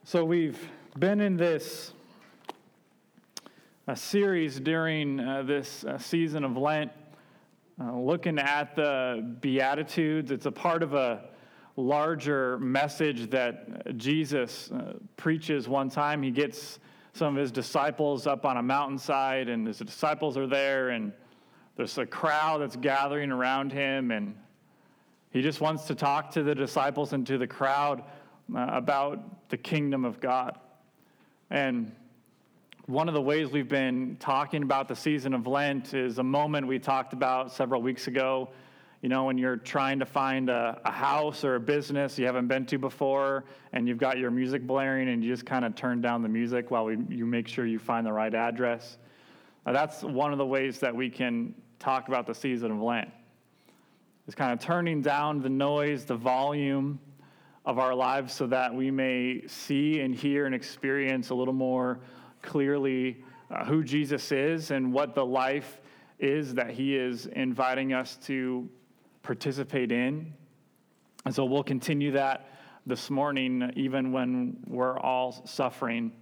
So we've been in this series during this season of Lent, looking at the Beatitudes. It's a part of a larger message that Jesus preaches one time. He gets some of his disciples up on a mountainside, and his disciples are there, and there's a crowd that's gathering around him, and he just wants to talk to the disciples and to the crowd about the kingdom of God. And one of the ways we've been talking about the season of Lent is a moment we talked about several weeks ago. You know, when you're trying to find a house or a business you haven't been to before, and you've got your music blaring, and you just kind of turn down the music while you make sure you find the right address. That's one of the ways that we can talk about the season of Lent. It's kind of turning down the noise, the volume of our lives so that we may see and hear and experience a little more clearly who Jesus is and what the life is that he is inviting us to participate in. And so we'll continue that this morning, even when we're all suffering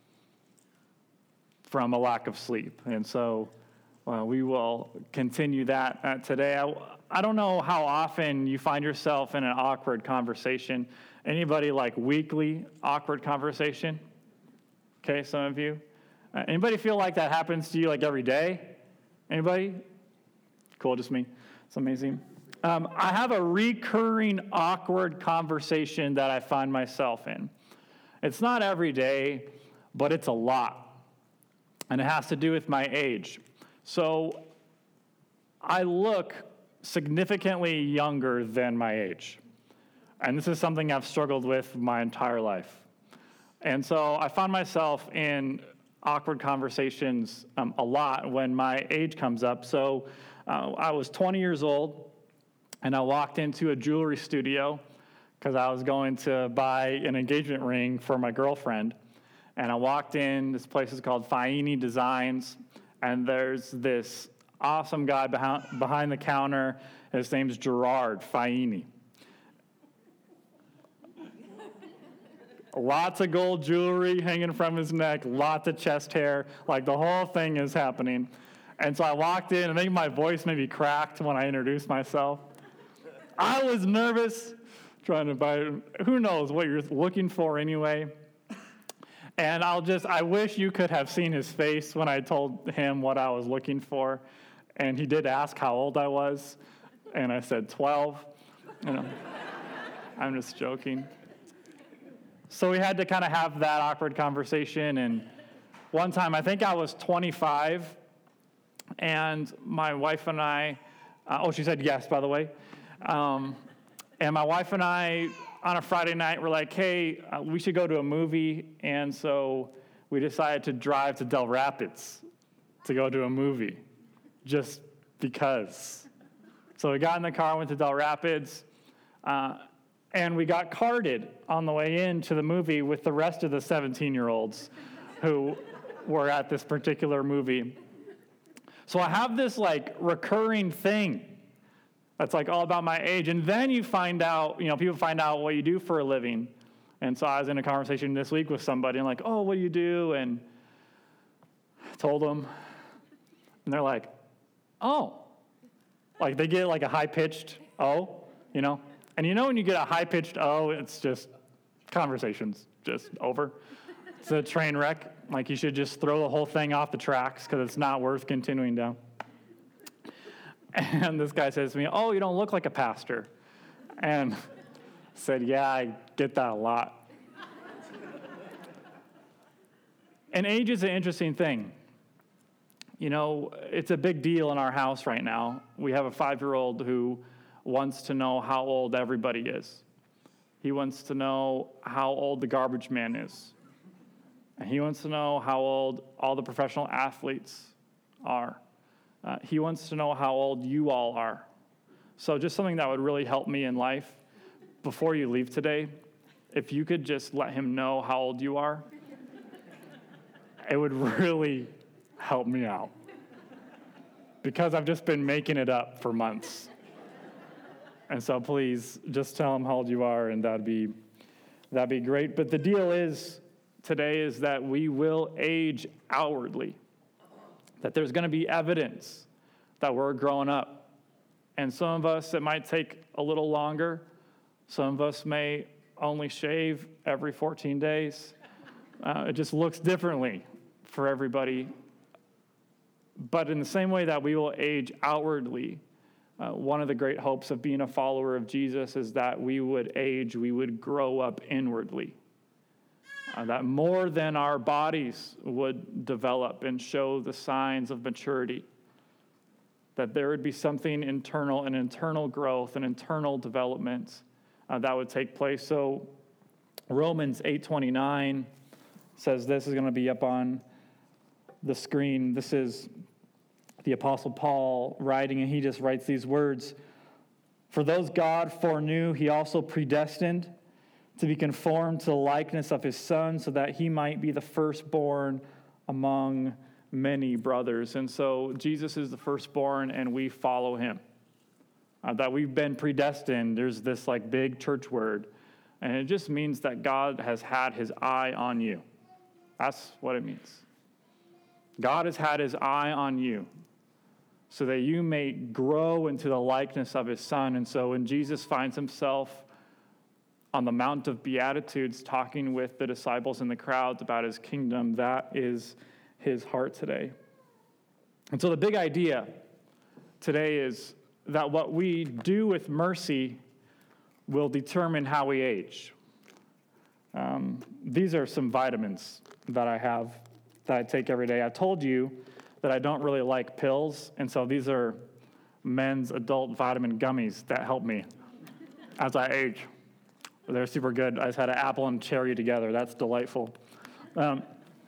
from a lack of sleep. And so we will continue that today. I don't know how often you find yourself in an awkward conversation. Anybody like weekly awkward conversation? Okay, some of you. Anybody feel like that happens to you like every day? Anybody? Cool, just me. It's amazing. I have a recurring awkward conversation that I find myself in. It's not every day, but it's a lot. And it has to do with my age. So I look significantly younger than my age. And this is something I've struggled with my entire life. And so I found myself in awkward conversations a lot when my age comes up. So I was 20 years old, and I walked into a jewelry studio because I was going to buy an engagement ring for my girlfriend. And I walked in, this place is called Faini Designs, and there's this awesome guy behind the counter. His name's Gerard Faini. Lots of gold jewelry hanging from his neck, lots of chest hair, like the whole thing is happening. And so I walked in, and I think my voice maybe cracked when I introduced myself. I was nervous, trying to buy, who knows what you're looking for anyway. And I wish you could have seen his face when I told him what I was looking for. And he did ask how old I was, and I said 12. You know, I'm just joking. So we had to kind of have that awkward conversation. And one time, I think I was 25, and my wife and I, she said yes, by the way. And my wife and I, on a Friday night, were like, hey, we should go to a movie. And so we decided to drive to Del Rapids to go to a movie, just because. So we got in the car, went to Del Rapids, and we got carded on the way into the movie with the rest of the 17-year-olds who were at this particular movie. So I have this like recurring thing that's like all about my age. And then you find out, people find out what you do for a living. And so I was in a conversation this week with somebody and like, oh, what do you do? And I told them, and they're like, oh. Like they get like a high-pitched oh, And when you get a high-pitched oh, it's just conversation's just over. It's a train wreck. Like you should just throw the whole thing off the tracks because it's not worth continuing down. And this guy says to me, oh, you don't look like a pastor. And I said, yeah, I get that a lot. And age is an interesting thing. It's a big deal in our house right now. We have a 5-year-old who wants to know how old everybody is. He wants to know how old the garbage man is. And he wants to know how old all the professional athletes are. He wants to know how old you all are. So just something that would really help me in life, before you leave today, if you could just let him know how old you are, it would really help me out. Because I've just been making it up for months. And so please, just tell him how old you are, and that'd be that'd be great. But the deal is today is that we will age outwardly, that there's going to be evidence that we're growing up. And some of us, it might take a little longer. Some of us may only shave every 14 days. It just looks differently for everybody. But in the same way that we will age outwardly, one of the great hopes of being a follower of Jesus is that we would age, we would grow up inwardly. That more than our bodies would develop and show the signs of maturity. That there would be something internal, an internal growth, an internal development that would take place. So Romans 8:29 says this is going to be up on the screen. This is the Apostle Paul writing, and he just writes these words. For those God foreknew, he also predestined to be conformed to the likeness of his Son, so that he might be the firstborn among many brothers. And so Jesus is the firstborn, and we follow him. That we've been predestined. There's this like big church word, and it just means that God has had his eye on you. That's what it means. God has had his eye on you so that you may grow into the likeness of his Son. And so when Jesus finds himself on the Mount of Beatitudes talking with the disciples in the crowds about his kingdom, that is his heart today. And so the big idea today is that what we do with mercy will determine how we age. These are some vitamins that I have that I take every day. I told you that I don't really like pills, and so these are men's adult vitamin gummies that help me as I age. They're super good. I just had an apple and cherry together. That's delightful. But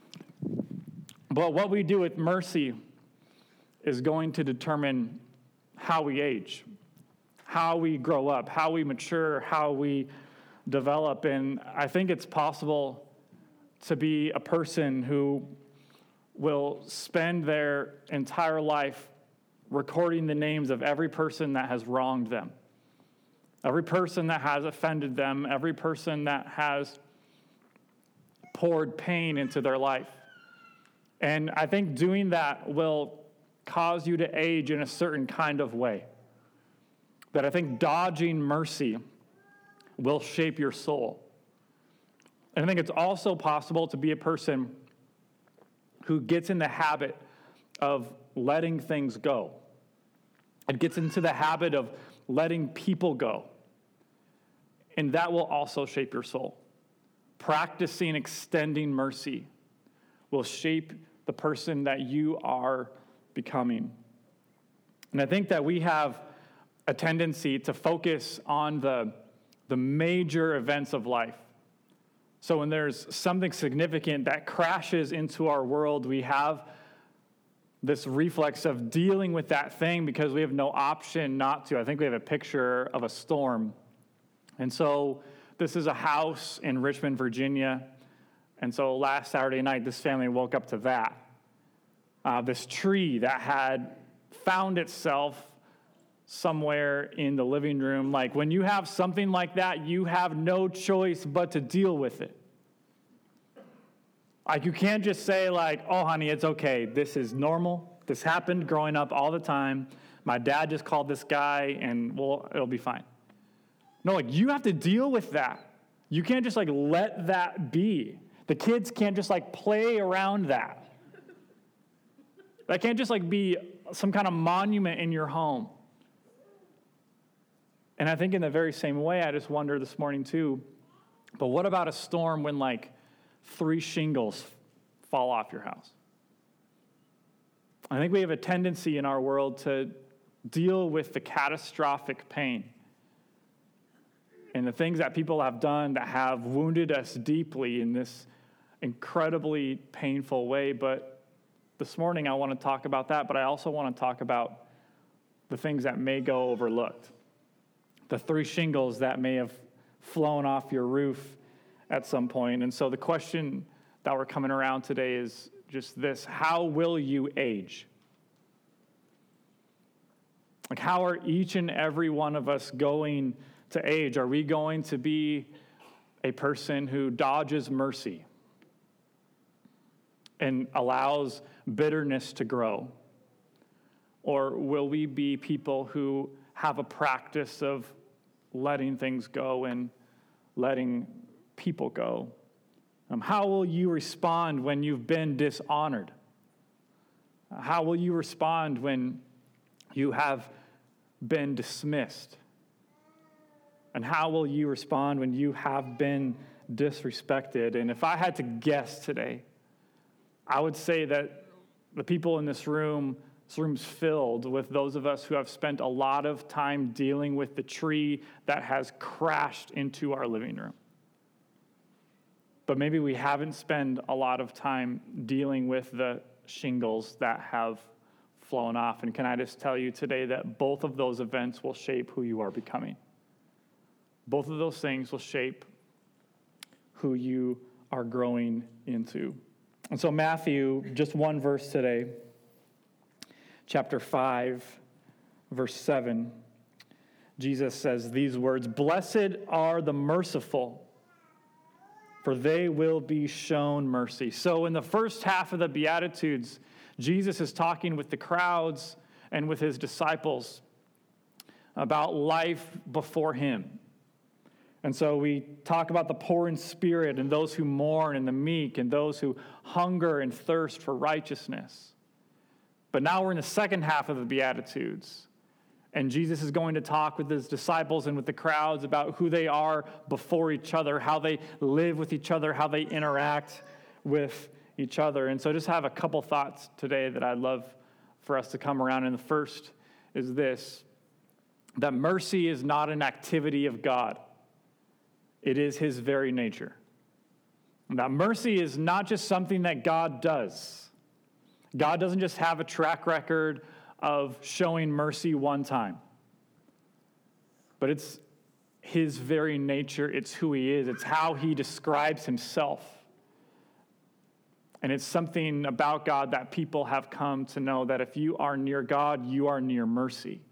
what we do with mercy is going to determine how we age, how we grow up, how we mature, how we develop. And I think it's possible to be a person who will spend their entire life recording the names of every person that has wronged them, every person that has offended them, every person that has poured pain into their life. And I think doing that will cause you to age in a certain kind of way. That I think dodging mercy will shape your soul. And I think it's also possible to be a person who gets in the habit of letting things go. It gets into the habit of letting people go. And that will also shape your soul. Practicing extending mercy will shape the person that you are becoming. And I think that we have a tendency to focus on the major events of life. So when there's something significant that crashes into our world, we have this reflex of dealing with that thing because we have no option not to. I think we have a picture of a storm. And so this is a house in Richmond, Virginia. And so last Saturday night, this family woke up to that. This tree that had found itself somewhere in the living room. Like when you have something like that, you have no choice but to deal with it. Like you can't just say like, oh honey, it's okay. This is normal. This happened growing up all the time. My dad just called this guy and well, it'll be fine. No, like you have to deal with that. You can't just like let that be. The kids can't just like play around that. That can't just like be some kind of monument in your home. And I think in the very same way, I just wonder this morning too, but what about a storm when like 3 shingles fall off your house? I think we have a tendency in our world to deal with the catastrophic pain and the things that people have done that have wounded us deeply in this incredibly painful way. But this morning I want to talk about that, but I also want to talk about the things that may go overlooked. The 3 shingles that may have flown off your roof at some point. And so the question that we're coming around today is just this: how will you age? Like, how are each and every one of us going to age? Are we going to be a person who dodges mercy and allows bitterness to grow? Or will we be people who have a practice of letting things go and letting people go? How will you respond when you've been dishonored? How will you respond when you have been dismissed? And how will you respond when you have been disrespected? And if I had to guess today, I would say that the people in this room's filled with those of us who have spent a lot of time dealing with the tree that has crashed into our living room. But maybe we haven't spent a lot of time dealing with the shingles that have flown off. And can I just tell you today that both of those events will shape who you are becoming? Both of those things will shape who you are growing into. And so Matthew, just one verse today, chapter 5, verse 7, Jesus says these words, "Blessed are the merciful, for they will be shown mercy." So in the first half of the Beatitudes, Jesus is talking with the crowds and with his disciples about life before him. And so we talk about the poor in spirit and those who mourn and the meek and those who hunger and thirst for righteousness. But now we're in the second half of the Beatitudes. And Jesus is going to talk with his disciples and with the crowds about who they are before each other, how they live with each other, how they interact with each other. And so I just have a couple thoughts today that I'd love for us to come around. And the first is this, that mercy is not an activity of God. It is his very nature. Now, mercy is not just something that God does. God doesn't just have a track record of showing mercy one time. But it's his very nature. It's who he is. It's how he describes himself. And it's something about God that people have come to know, that if you are near God, you are near mercy.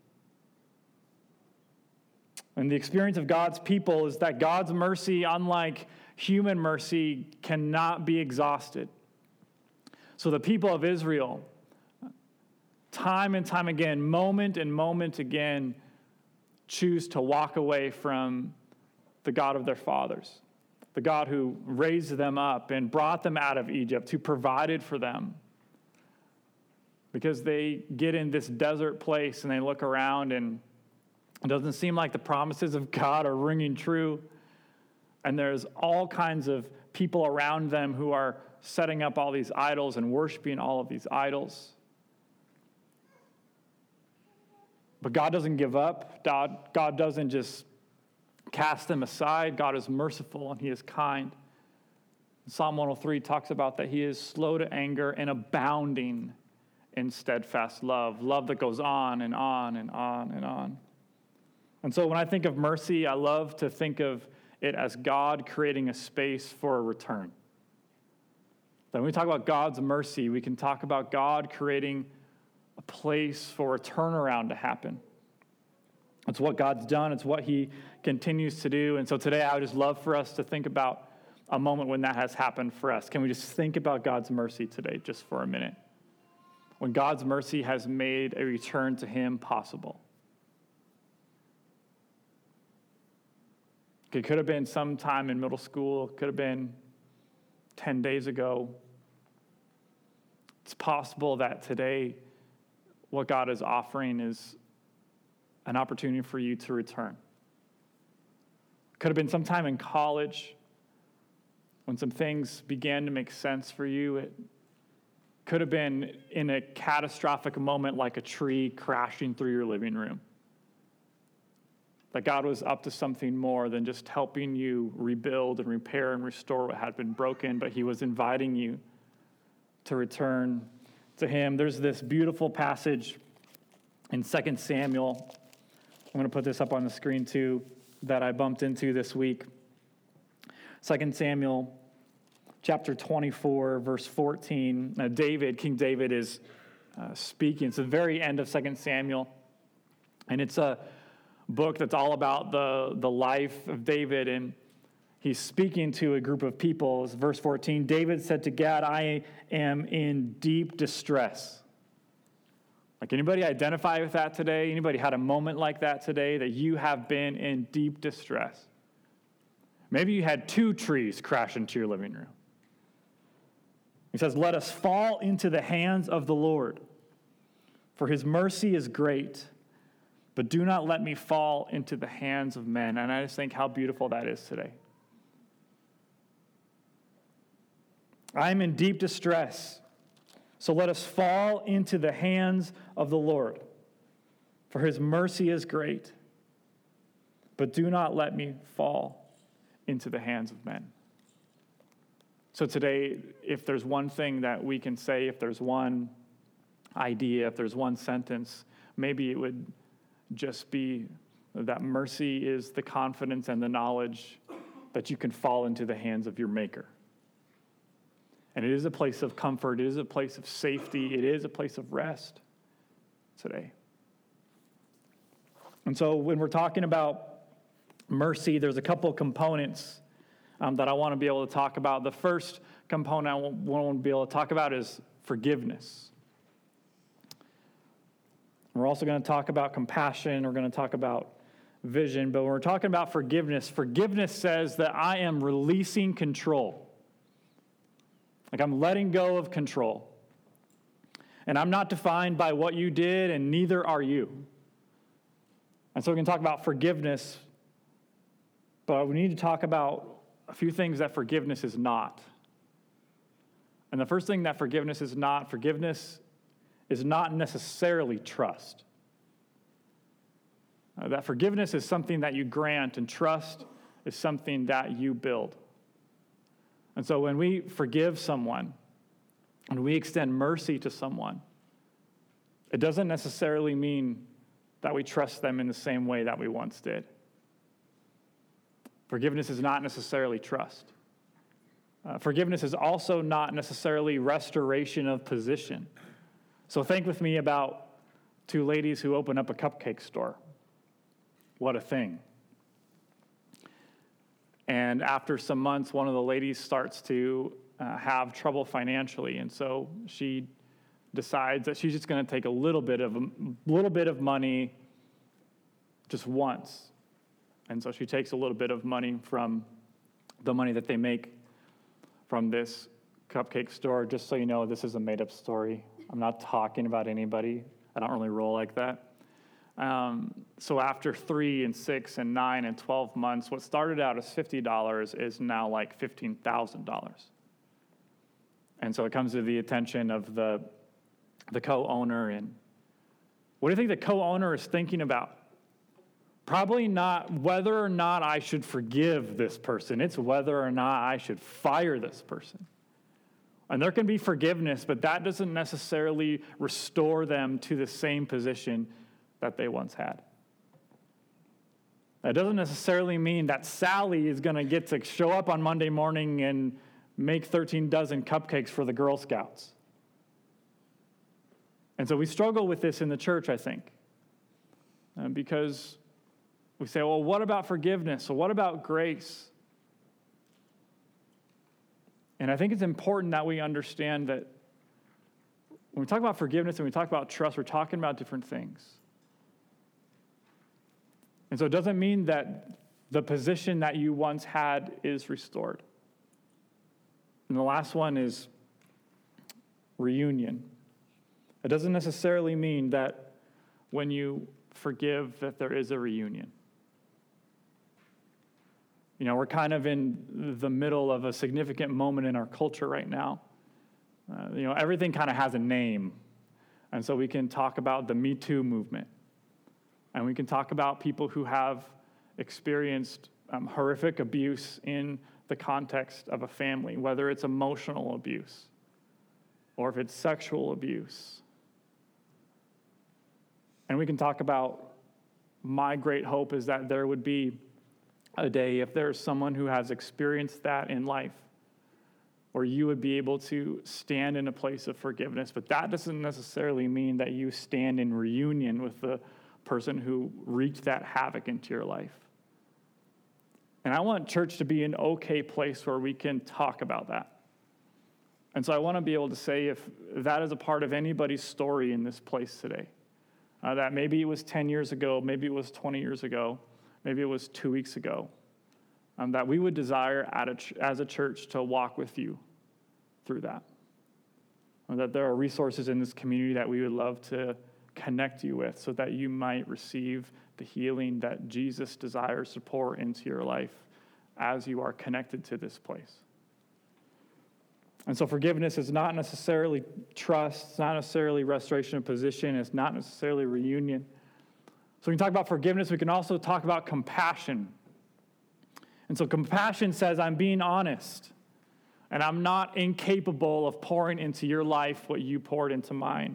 And the experience of God's people is that God's mercy, unlike human mercy, cannot be exhausted. So the people of Israel, time and time again, moment and moment again, choose to walk away from the God of their fathers, the God who raised them up and brought them out of Egypt, who provided for them. Because they get in this desert place and they look around and it doesn't seem like the promises of God are ringing true. And there's all kinds of people around them who are setting up all these idols and worshiping all of these idols. But God doesn't give up. God doesn't just cast them aside. God is merciful and he is kind. Psalm 103 talks about that he is slow to anger and abounding in steadfast love, love that goes on and on and on and on. And so when I think of mercy, I love to think of it as God creating a space for a return. Then when we talk about God's mercy, we can talk about God creating a place for a turnaround to happen. It's what God's done. It's what he continues to do. And so today I would just love for us to think about a moment when that has happened for us. Can we just think about God's mercy today just for a minute? When God's mercy has made a return to him possible. It could have been sometime in middle school. It could have been 10 days ago. It's possible that today what God is offering is an opportunity for you to return. It could have been sometime in college when some things began to make sense for you. It could have been in a catastrophic moment like a tree crashing through your living room. That God was up to something more than just helping you rebuild and repair and restore what had been broken, but he was inviting you to return to him. There's this beautiful passage in 2 Samuel. I'm going to put this up on the screen too, that I bumped into this week. 2 Samuel chapter 24, verse 14. King David is speaking. It's the very end of 2 Samuel. And it's a book that's all about the life of David. And He's speaking to a group of people. It's verse 14. David said to Gad, I am in deep distress. Like, anybody identify with that today? Anybody had a moment like that today, that you have been in deep distress? Maybe you had 2 trees crash into your living room. He says, let us fall into the hands of the Lord, for his mercy is great, but do not let me fall into the hands of men. And I just think how beautiful that is today. I am in deep distress, so let us fall into the hands of the Lord, for his mercy is great, but do not let me fall into the hands of men. So today, if there's one thing that we can say, if there's one idea, if there's one sentence, maybe it would just be that mercy is the confidence and the knowledge that you can fall into the hands of your Maker. And it is a place of comfort. It is a place of safety. It is a place of rest today. And so when we're talking about mercy, there's a couple of components that I want to be able to talk about. The first component I want to be able to talk about is forgiveness. We're also going to talk about compassion. We're going to talk about vision. But when we're talking about forgiveness, forgiveness says that I am releasing control. Like, I'm letting go of control. And I'm not defined by what you did, and neither are you. And so we can talk about forgiveness, but we need to talk about a few things that forgiveness is not. And the first thing that forgiveness is not necessarily trust. That forgiveness is something that you grant, and trust is something that you build. And so when we forgive someone, and we extend mercy to someone, it doesn't necessarily mean that we trust them in the same way that we once did. Forgiveness is not necessarily trust. Forgiveness is also not necessarily restoration of position. So think with me about 2 ladies who open up a cupcake store. What a thing. And after some months, one of the ladies starts to have trouble financially. And so she decides that she's just going to take a little bit of money just once. And so she takes a little bit of money from the money that they make from this cupcake store. Just so you know, this is a made-up story. I'm not talking about anybody. I don't really roll like that. So after 3 and 6 and 9 and 12 months, what started out as $50 is now like $15,000. And so it comes to the attention of the co-owner. And what do you think the co-owner is thinking about? Probably not whether or not I should forgive this person. It's whether or not I should fire this person. And there can be forgiveness, but that doesn't necessarily restore them to the same position that they once had. That doesn't necessarily mean that Sally is going to get to show up on Monday morning and make 13 dozen cupcakes for the Girl Scouts. And so we struggle with this in the church, I think, because we say, well, what about forgiveness? So what about grace? And I think it's important that we understand that when we talk about forgiveness and we talk about trust, we're talking about different things. And so it doesn't mean that the position that you once had is restored. And the last one is reunion. It doesn't necessarily mean that when you forgive that there is a reunion. You know, we're kind of in the middle of a significant moment in our culture right now. Everything kind of has a name. And so we can talk about the Me Too movement. And we can talk about people who have experienced horrific abuse in the context of a family, whether it's emotional abuse or if it's sexual abuse. And we can talk about my great hope is that there would be a day, if there's someone who has experienced that in life, where you would be able to stand in a place of forgiveness. But that doesn't necessarily mean that you stand in reunion with the person who wreaked that havoc into your life. And I want church to be an okay place where we can talk about that. And so I want to be able to say, if that is a part of anybody's story in this place today, that maybe it was 10 years ago, maybe it was 20 years ago, maybe it was 2 weeks ago, that we would desire as a church to walk with you through that. That there are resources in this community that we would love to connect you with so that you might receive the healing that Jesus desires to pour into your life as you are connected to this place. And so forgiveness is not necessarily trust, it's not necessarily restoration of position, it's not necessarily reunion. So when we talk about forgiveness, we can also talk about compassion. And so compassion says, I'm being honest, and I'm not incapable of pouring into your life what you poured into mine.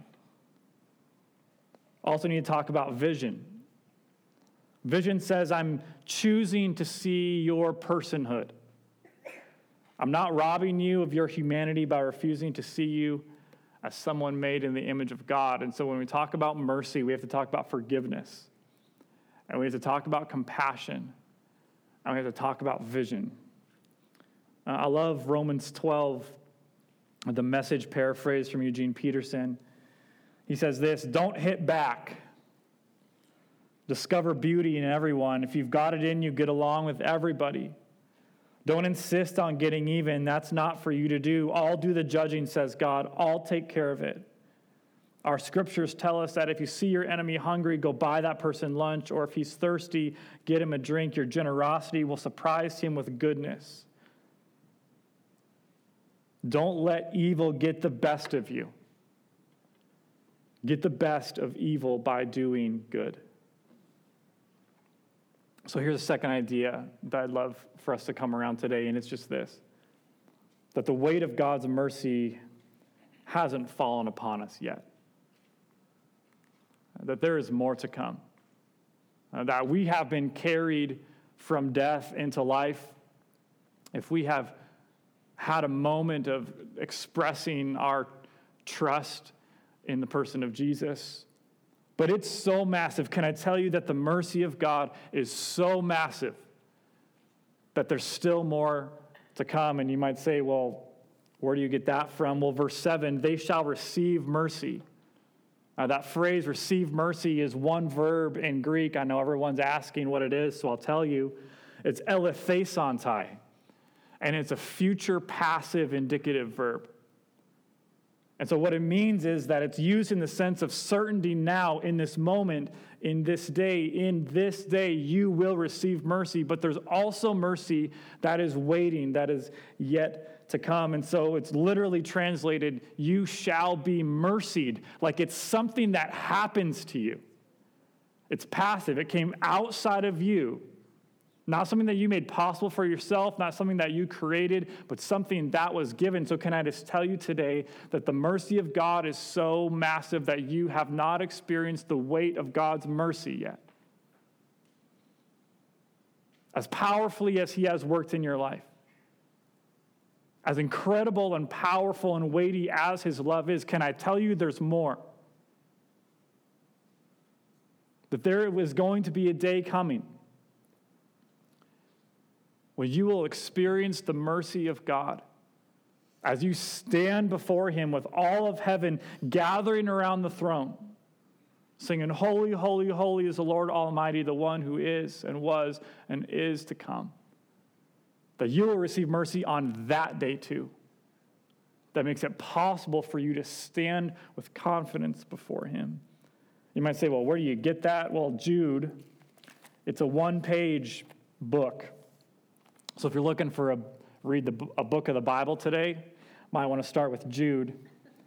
Also need to talk about vision. Vision says, I'm choosing to see your personhood. I'm not robbing you of your humanity by refusing to see you as someone made in the image of God. And so when we talk about mercy, we have to talk about forgiveness. And we have to talk about compassion. And we have to talk about vision. I love Romans 12, the Message paraphrase from Eugene Peterson. He says this, don't hit back. Discover beauty in everyone. If you've got it in you, get along with everybody. Don't insist on getting even. That's not for you to do. I'll do the judging, says God. I'll take care of it. Our scriptures tell us that if you see your enemy hungry, go buy that person lunch, or if he's thirsty, get him a drink. Your generosity will surprise him with goodness. Don't let evil get the best of you. Get the best of evil by doing good. So here's a second idea that I'd love for us to come around today, and it's just this, that the weight of God's mercy hasn't fallen upon us yet, that there is more to come, that we have been carried from death into life. If we have had a moment of expressing our trust in the person of Jesus, but it's so massive. Can I tell you that the mercy of God is so massive that there's still more to come? And you might say, well, where do you get that from? Well, verse 7, they shall receive mercy. That phrase, receive mercy, is one verb in Greek. I know everyone's asking what it is, so I'll tell you. It's elethesontai, and it's a future passive indicative verb. And so what it means is that it's used in the sense of certainty now, in this moment, in this day you will receive mercy, but there's also mercy that is waiting, that is yet to come. And so it's literally translated, you shall be mercied, like it's something that happens to you. It's passive. It came outside of you. Not something that you made possible for yourself, not something that you created, but something that was given. So can I just tell you today that the mercy of God is so massive that you have not experienced the weight of God's mercy yet? As powerfully as he has worked in your life, as incredible and powerful and weighty as his love is, can I tell you there's more? That there was going to be a day coming when you will experience the mercy of God as you stand before him with all of heaven gathering around the throne, singing, holy, holy, holy is the Lord Almighty, the one who is and was and is to come. That you will receive mercy on that day too. That makes it possible for you to stand with confidence before him. You might say, well, where do you get that? Well, Jude, it's a one-page book. So if you're looking for a book of the Bible today, might want to start with Jude.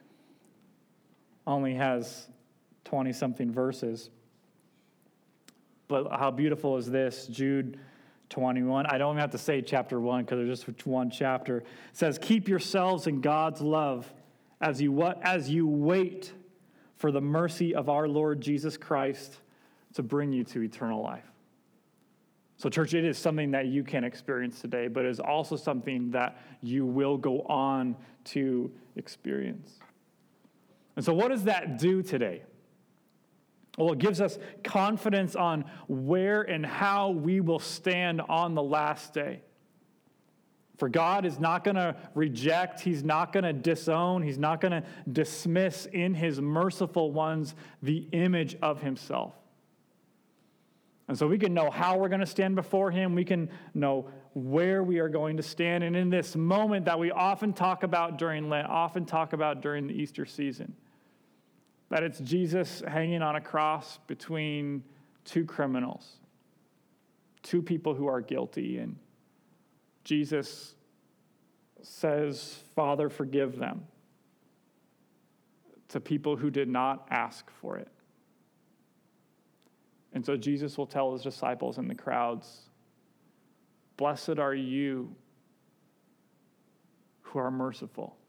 Only has 20-something verses. But how beautiful is this? Jude 21. I don't even have to say chapter 1 because there's just one chapter. It says, keep yourselves in God's love as you wait for the mercy of our Lord Jesus Christ to bring you to eternal life. So church, it is something that you can experience today, but it is also something that you will go on to experience. And so what does that do today? Well, it gives us confidence on where and how we will stand on the last day. For God is not going to reject, he's not going to disown, he's not going to dismiss in his merciful ones the image of himself. And so we can know how we're going to stand before him. We can know where we are going to stand. And in this moment that we often talk about during Lent, often talk about during the Easter season, that it's Jesus hanging on a cross between two criminals, two people who are guilty. And Jesus says, Father, forgive them, to people who did not ask for it. And so Jesus will tell his disciples in the crowds, blessed are you who are merciful,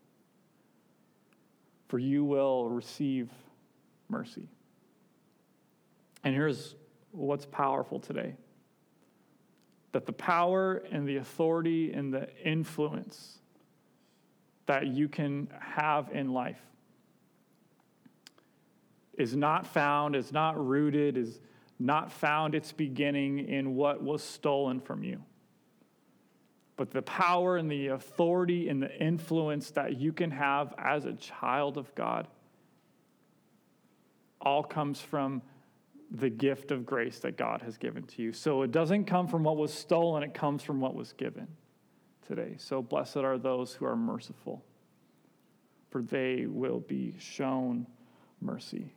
for you will receive mercy. And here's what's powerful today, that the power and the authority and the influence that you can have in life is not found, is not rooted, is not found its beginning in what was stolen from you. But the power and the authority and the influence that you can have as a child of God all comes from the gift of grace that God has given to you. So it doesn't come from what was stolen, it comes from what was given today. So blessed are those who are merciful, for they will be shown mercy.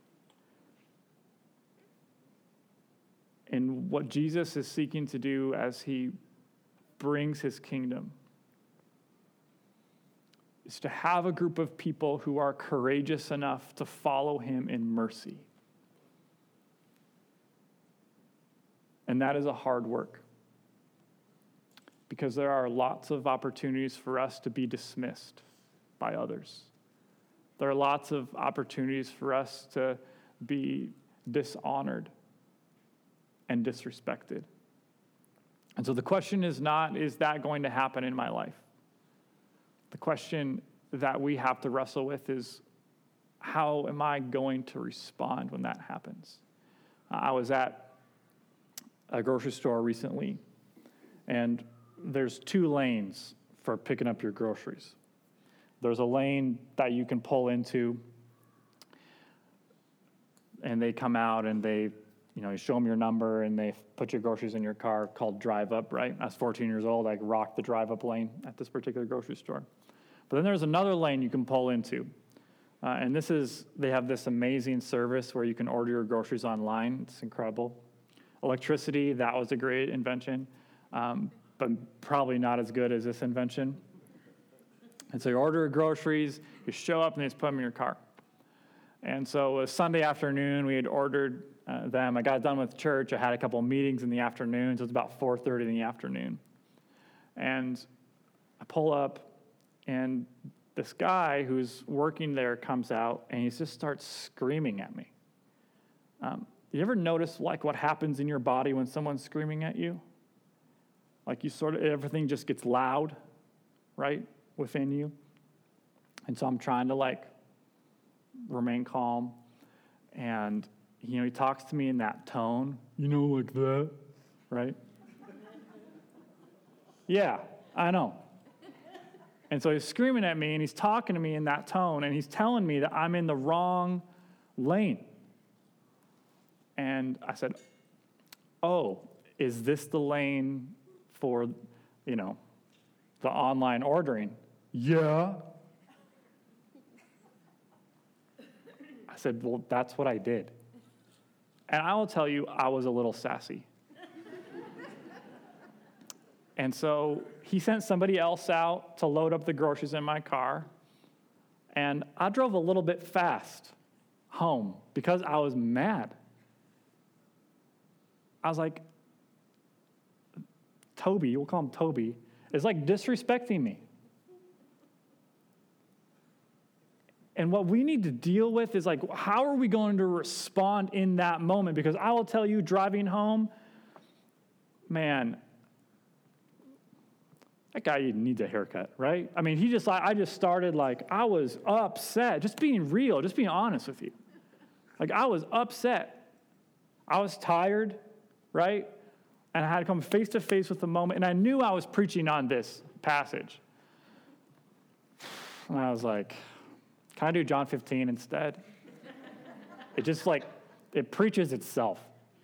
And what Jesus is seeking to do as he brings his kingdom is to have a group of people who are courageous enough to follow him in mercy. And that is a hard work, because there are lots of opportunities for us to be dismissed by others. There are lots of opportunities for us to be dishonored and disrespected. And so the question is not, is that going to happen in my life? The question that we have to wrestle with is, how am I going to respond when that happens? I was at a grocery store recently, and there's 2 lanes for picking up your groceries. There's a lane that you can pull into, and they come out and they, you show them your number and they put your groceries in your car, called drive up, right? I was 14 years old. I rocked the drive up lane at this particular grocery store. But then there's another lane you can pull into. And they have this amazing service where you can order your groceries online. It's incredible. Electricity, that was a great invention, but probably not as good as this invention. And so you order your groceries, you show up, and they just put them in your car. And so it was Sunday afternoon. We had ordered them. I got done with church. I had a couple of meetings in the afternoon, so it was about 4:30 in the afternoon. And I pull up, and this guy who's working there comes out, and he just starts screaming at me. You ever notice what happens in your body when someone's screaming at you? Like everything just gets loud, right, within you. And so I'm trying to remain calm. And, he talks to me in that tone, like that, right? Yeah, I know. And so he's screaming at me, and he's talking to me in that tone, and he's telling me that I'm in the wrong lane. And I said, oh, is this the lane for, the online ordering? Yeah. I said, well, that's what I did. And I will tell you, I was a little sassy. And so he sent somebody else out to load up the groceries in my car. And I drove a little bit fast home because I was mad. I was like, Toby, we'll call him Toby, is disrespecting me. And what we need to deal with is how are we going to respond in that moment? Because I will tell you, driving home, man, that guy needs a haircut, right? I mean, I just started I was upset, just being real, just being honest with you. Like, I was upset. I was tired, right? And I had to come face to face with the moment. And I knew I was preaching on this passage. And I was like, can I do John 15 instead? It just it preaches itself.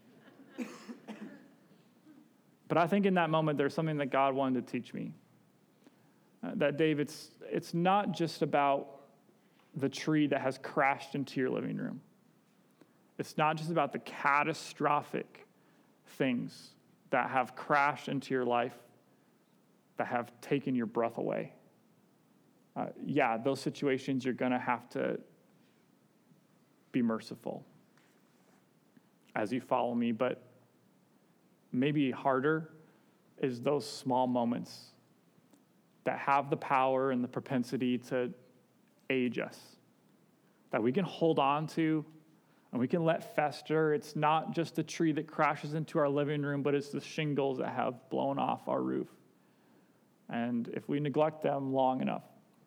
But I think in that moment, there's something that God wanted to teach me. That, Dave, it's not just about the tree that has crashed into your living room. It's not just about the catastrophic things that have crashed into your life, that have taken your breath away. Yeah, those situations you're going to have to be merciful as you follow me, but maybe harder is those small moments that have the power and the propensity to age us, that we can hold on to and we can let fester. It's not just the tree that crashes into our living room, but it's the shingles that have blown off our roof. And if we neglect them long enough,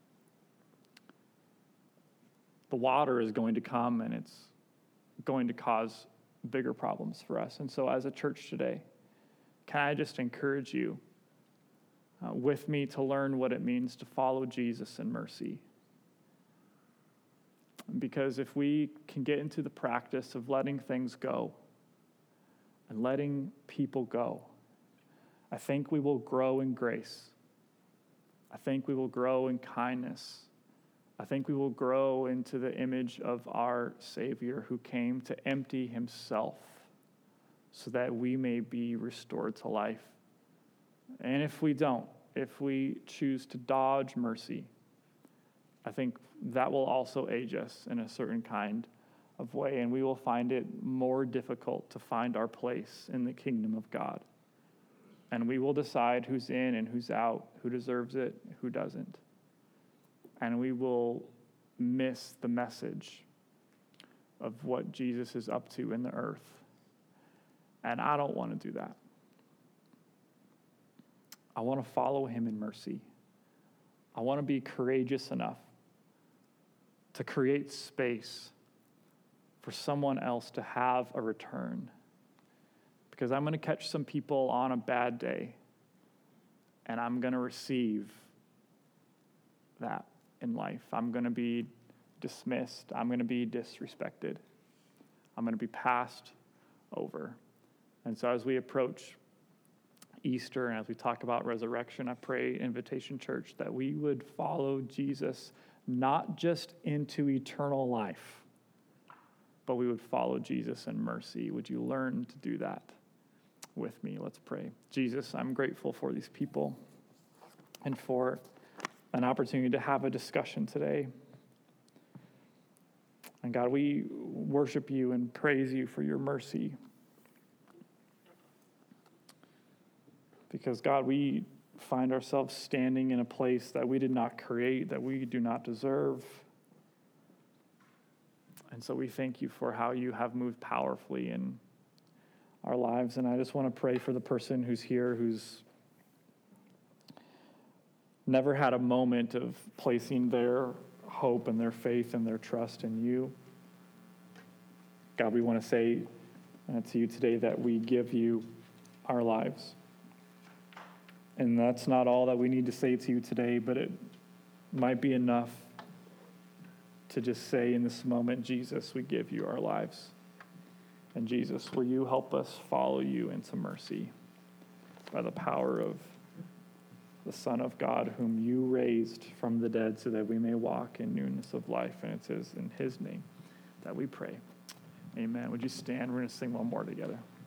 the water is going to come and it's going to cause bigger problems for us. And so as a church today, can I just encourage you with me to learn what it means to follow Jesus in mercy? Because if we can get into the practice of letting things go and letting people go, I think we will grow in grace. I think we will grow in kindness. I think we will grow into the image of our Savior who came to empty himself so that we may be restored to life. And if we don't, if we choose to dodge mercy, I think that will also age us in a certain kind of way, and we will find it more difficult to find our place in the kingdom of God. And we will decide who's in and who's out, who deserves it, who doesn't. And we will miss the message of what Jesus is up to in the earth. And I don't want to do that. I want to follow him in mercy. I want to be courageous enough to create space for someone else to have a return. Because I'm going to catch some people on a bad day, and I'm going to receive that in life. I'm going to be dismissed. I'm going to be disrespected. I'm going to be passed over. And so as we approach Easter and as we talk about resurrection, I pray, Invitation Church, that we would follow Jesus not just into eternal life, but we would follow Jesus in mercy. Would you learn to do that with me? Let's pray. Jesus, I'm grateful for these people and for an opportunity to have a discussion today. And God, we worship you and praise you for your mercy. Because, God, we find ourselves standing in a place that we did not create, that we do not deserve. And so we thank you for how you have moved powerfully in our lives. And I just want to pray for the person who's here who's never had a moment of placing their hope and their faith and their trust in you. God, we want to say to you today that we give you our lives. And that's not all that we need to say to you today, but it might be enough to just say in this moment, Jesus, we give you our lives. And Jesus, will you help us follow you into mercy by the power of the Son of God, whom you raised from the dead so that we may walk in newness of life. And it is in his name that we pray. Amen. Would you stand? We're going to sing one more together.